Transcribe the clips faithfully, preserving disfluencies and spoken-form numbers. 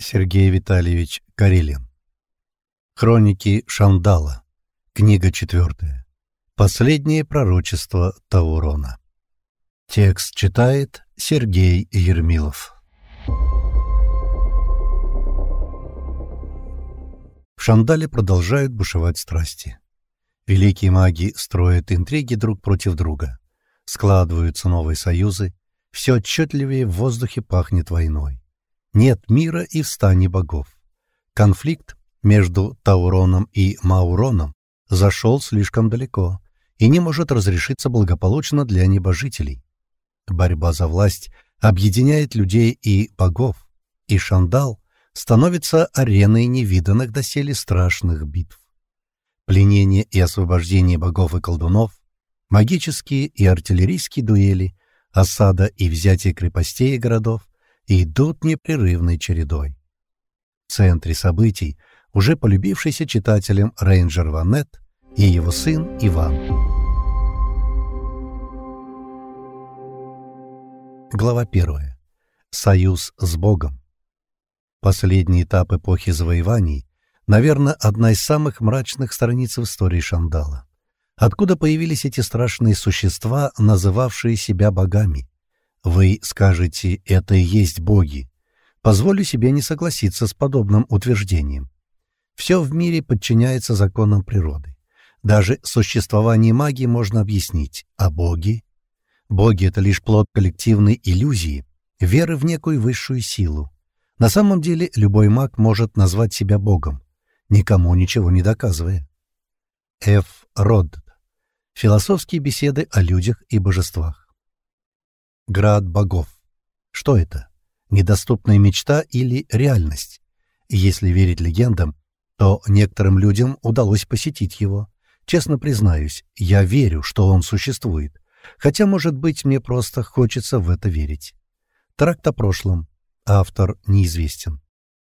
Сергей Витальевич Карелин. Хроники Шандала. Книга четвертая. Последнее пророчество Таурона. Текст читает Сергей Ермилов. В Шандале продолжают бушевать страсти. Великие маги строят интриги друг против друга. Складываются новые союзы. Все отчетливее в воздухе пахнет войной. Нет мира и в стане богов. Конфликт между Тауроном и Мауроном зашел слишком далеко и не может разрешиться благополучно для небожителей. Борьба за власть объединяет людей и богов, и Шандал становится ареной невиданных доселе страшных битв. Пленение и освобождение богов и колдунов, магические и артиллерийские дуэли, осада и взятие крепостей и городов идут непрерывной чередой. В центре событий уже полюбившийся читателям рейнджер Ванет и его сын Иван. Глава первая. Союз с Богом. Последний этап эпохи завоеваний, наверное, одна из самых мрачных страниц в истории Шандала. Откуда появились эти страшные существа, называвшие себя богами? Вы скажете, это и есть боги. Позволю себе не согласиться с подобным утверждением. Все в мире подчиняется законам природы. Даже существование магии можно объяснить. А боги? Боги — это лишь плод коллективной иллюзии, веры в некую высшую силу. На самом деле любой маг может назвать себя богом, никому ничего не доказывая. Ф. Род. Философские беседы о людях и божествах. Град богов. Что это? Недоступная мечта или реальность? Если верить легендам, то некоторым людям удалось посетить его. Честно признаюсь, я верю, что он существует, хотя, может быть, мне просто хочется в это верить. Тракт о прошлом. Автор неизвестен.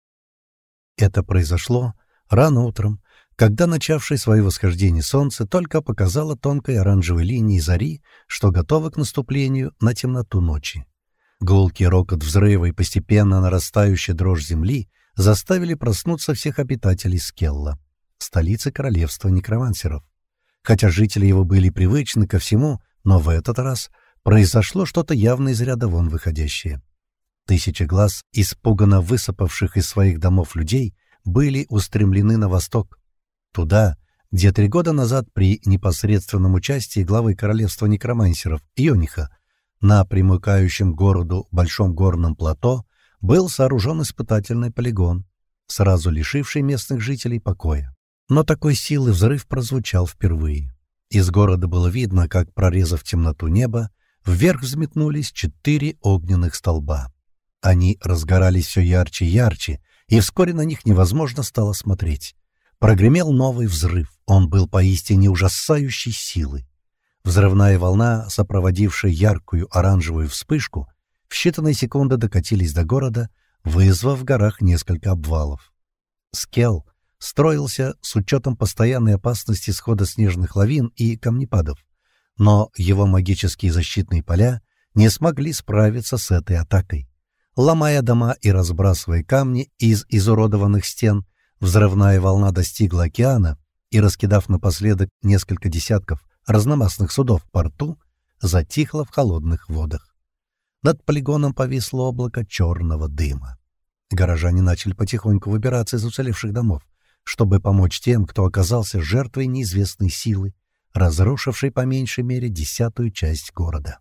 Это произошло рано утром, когда начавшее свое восхождение солнце только показало тонкой оранжевой линии зари, что готово к наступлению на темноту ночи. Гулкий рокот взрыва и постепенно нарастающая дрожь земли заставили проснуться всех обитателей Скелла, столицы королевства некромансеров. Хотя жители его были привычны ко всему, но в этот раз произошло что-то явно из ряда вон выходящее. Тысячи глаз, испуганно высыпавших из своих домов людей, были устремлены на восток, туда, где три года назад при непосредственном участии главы королевства некромансеров Йониха на примыкающем к городу Большом горном плато был сооружен испытательный полигон, сразу лишивший местных жителей покоя. Но такой силы взрыв прозвучал впервые. Из города было видно, как, прорезав темноту неба, вверх взметнулись четыре огненных столба. Они разгорались все ярче и ярче, и вскоре на них невозможно стало смотреть. Прогремел новый взрыв, он был поистине ужасающей силы. Взрывная волна, сопроводившая яркую оранжевую вспышку, в считанные секунды докатились до города, вызвав в горах несколько обвалов. Скелл строился с учетом постоянной опасности схода снежных лавин и камнепадов, но его магические защитные поля не смогли справиться с этой атакой. Ломая дома и разбрасывая камни из изуродованных стен, взрывная волна достигла океана и, раскидав напоследок несколько десятков разномастных судов в порту, затихла в холодных водах. Над полигоном повисло облако черного дыма. Горожане начали потихоньку выбираться из уцелевших домов, чтобы помочь тем, кто оказался жертвой неизвестной силы, разрушившей по меньшей мере десятую часть города.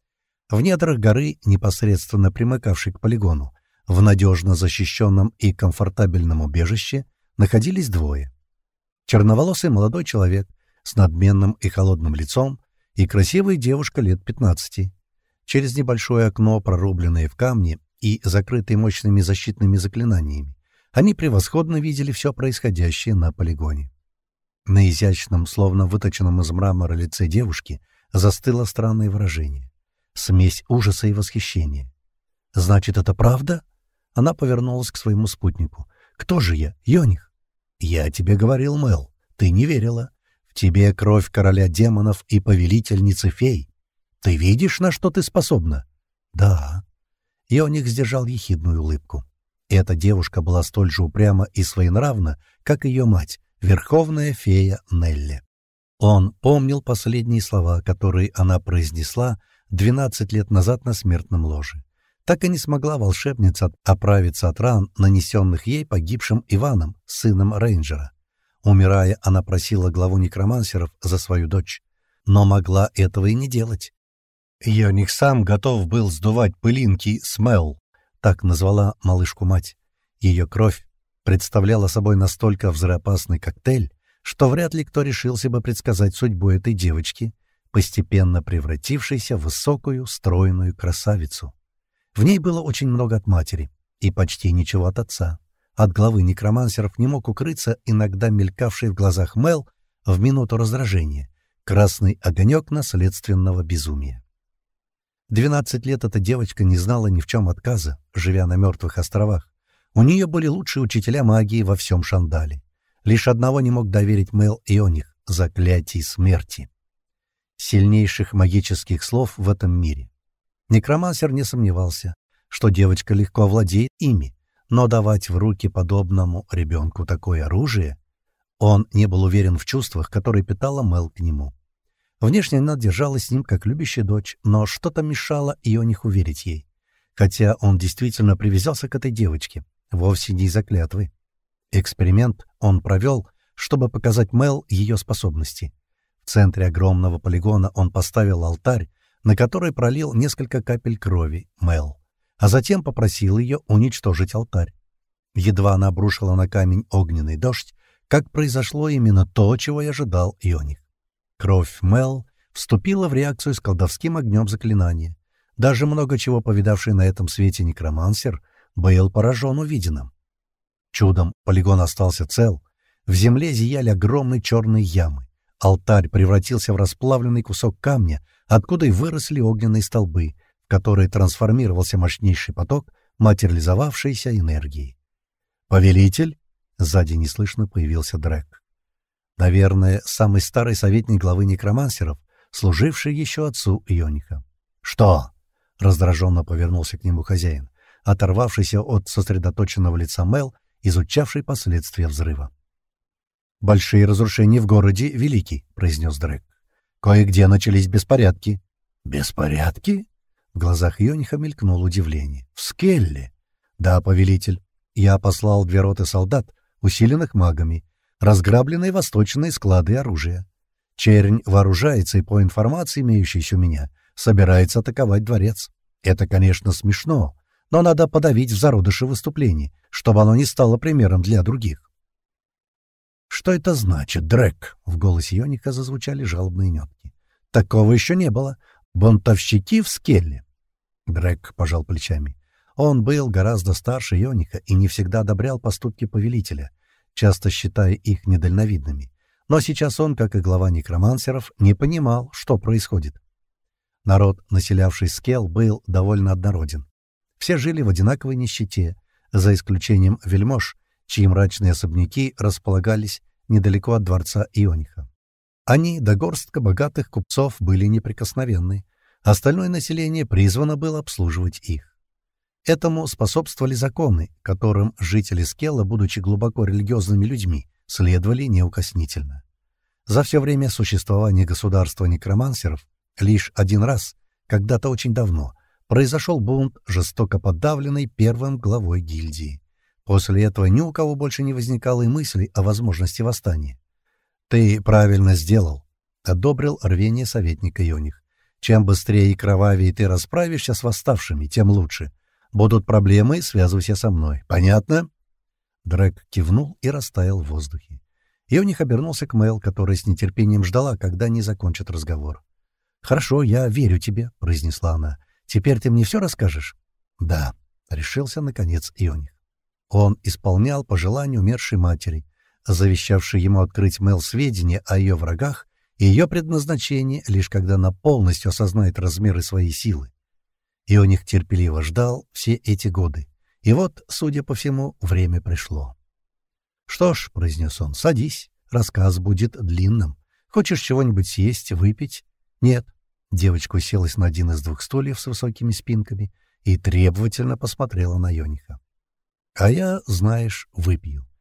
В недрах горы, непосредственно примыкавшей к полигону, в надежно защищенном и комфортабельном убежище находились двое. Черноволосый молодой человек с надменным и холодным лицом и красивая девушка лет пятнадцати. Через небольшое окно, прорубленное в камне и закрытое мощными защитными заклинаниями, они превосходно видели все происходящее на полигоне. На изящном, словно выточенном из мрамора лице девушки застыло странное выражение. Смесь ужаса и восхищения. «Значит, это правда?» Она повернулась к своему спутнику. «Кто же я, Йоних?» «Я тебе говорил, Мэл. Ты не верила. В тебе кровь короля демонов и повелительницы фей. Ты видишь, на что ты способна?» «Да». Йоних сдержал ехидную улыбку. Эта девушка была столь же упряма и своенравна, как ее мать, верховная фея Нелли. Он помнил последние слова, которые она произнесла двенадцать лет назад на смертном ложе. Так и не смогла волшебница оправиться от ран, нанесенных ей погибшим Иваном, сыном рейнджера. Умирая, она просила главу некромансеров за свою дочь, но могла этого и не делать. Йоних сам готов был сдувать пылинки с Мел, так назвала малышку мать. Ее кровь представляла собой настолько взрывоопасный коктейль, что вряд ли кто решился бы предсказать судьбу этой девочки, постепенно превратившейся в высокую, стройную красавицу. В ней было очень много от матери и почти ничего от отца. От главы некромансеров не мог укрыться иногда мелькавший в глазах Мел в минуту раздражения красный огонек наследственного безумия. Двенадцать лет эта девочка не знала ни в чем отказа, живя на мертвых островах. У нее были лучшие учителя магии во всем Шандале. Лишь одного не мог доверить Мел Йоних — заклятий смерти. Сильнейших магических слов в этом мире. Некромансер не сомневался, что девочка легко овладеет ими, но давать в руки подобному ребенку такое оружие... Он не был уверен в чувствах, которые питала Мел к нему. Внешне она держалась с ним как любящая дочь, но что-то мешало Йоних уверить ей. Хотя он действительно привязался к этой девочке, вовсе не из-за клятвы. Эксперимент он провел, чтобы показать Мел ее способности. В центре огромного полигона он поставил алтарь, на который пролил несколько капель крови Мел, а затем попросил ее уничтожить алтарь. Едва она обрушила на камень огненный дождь, как произошло именно то, чего и ожидал Йоних. Кровь Мел вступила в реакцию с колдовским огнем заклинания. Даже много чего повидавший на этом свете некромансер был поражен увиденным. Чудом полигон остался цел. В земле зияли огромные черные ямы. Алтарь превратился в расплавленный кусок камня, откуда и выросли огненные столбы, в которые трансформировался мощнейший поток материализовавшейся энергии. «Повелитель!» — сзади неслышно появился Дрек. Наверное, самый старый советник главы некромансеров, служивший еще отцу Йониха. «Что?» — раздраженно повернулся к нему хозяин, оторвавшийся от сосредоточенного лица Мел, изучавший последствия взрыва. «Большие разрушения в городе велики», — произнес Дрек. «Кое-где начались беспорядки». «Беспорядки?» В глазах Йониха мелькнуло удивление. «В Скелле?» «Да, повелитель. Я послал две роты солдат, усиленных магами, разграбленные восточные склады оружия. Чернь вооружается и, по информации, имеющейся у меня, собирается атаковать дворец. Это, конечно, смешно, но надо подавить в зародыше выступлений, чтобы оно не стало примером для других». «Что это значит, Дрек?» — в голосе Йоника зазвучали жалобные нотки. «Такого еще не было. Бунтовщики в Скелле». Дрек пожал плечами. Он был гораздо старше Йоника и не всегда одобрял поступки повелителя, часто считая их недальновидными. Но сейчас он, как и глава некромансеров, не понимал, что происходит. Народ, населявший Скелл, был довольно однороден. Все жили в одинаковой нищете, за исключением вельмож, чьи мрачные особняки располагались недалеко от дворца Йониха. Они до горстка богатых купцов были неприкосновенны, остальное население призвано было обслуживать их. Этому способствовали законы, которым жители Скелла, будучи глубоко религиозными людьми, следовали неукоснительно. За все время существования государства некромансеров лишь один раз, когда-то очень давно, произошел бунт, жестоко подавленный первым главой гильдии. После этого ни у кого больше не возникало и мысли о возможности восстания. «Ты правильно сделал», — одобрил рвение советника Йоних. «Чем быстрее и кровавее ты расправишься с восставшими, тем лучше. Будут проблемы, связывайся со мной. Понятно?» Дрек кивнул и растаял в воздухе. Йоних обернулся к Мел, которая с нетерпением ждала, когда они закончат разговор. «Хорошо, я верю тебе», — произнесла она. «Теперь ты мне все расскажешь?» «Да», — решился наконец Йоних. Он исполнял пожелания умершей матери, завещавшей ему открыть Мел сведения о ее врагах и ее предназначении, лишь когда она полностью осознает размеры своей силы. Йоних терпеливо ждал все эти годы. И вот, судя по всему, время пришло. «Что ж», — произнес он, — «садись. Рассказ будет длинным. Хочешь чего-нибудь съесть, выпить?» «Нет». Девочка уселась на один из двух стульев с высокими спинками и требовательно посмотрела на Йониха. А я, знаешь, выпью.